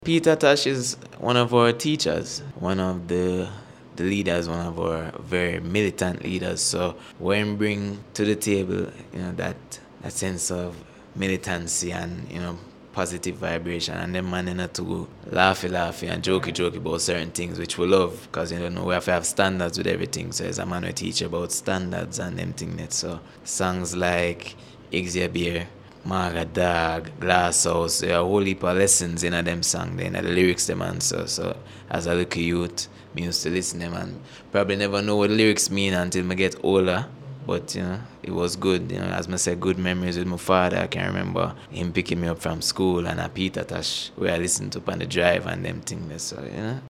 Peter Tosh is one of our teachers, one of the leaders, one of our very militant leaders. So when bring to the table, that sense of militancy and positive vibration, and them man to go laughy and jokey about certain things, which we love, because we have to have standards with everything. So as a man we teach about standards and them things. So songs like Xavier, Maga Dog, Glass House, there are a whole heap of lessons in them song, then the lyrics them answer. So as a little youth, me used to listen them and probably never know what the lyrics mean until I get older. But it was good. As I said, good memories with my father. I can remember him picking me up from school and a Peter Tosh where I listened to on the drive and them things. So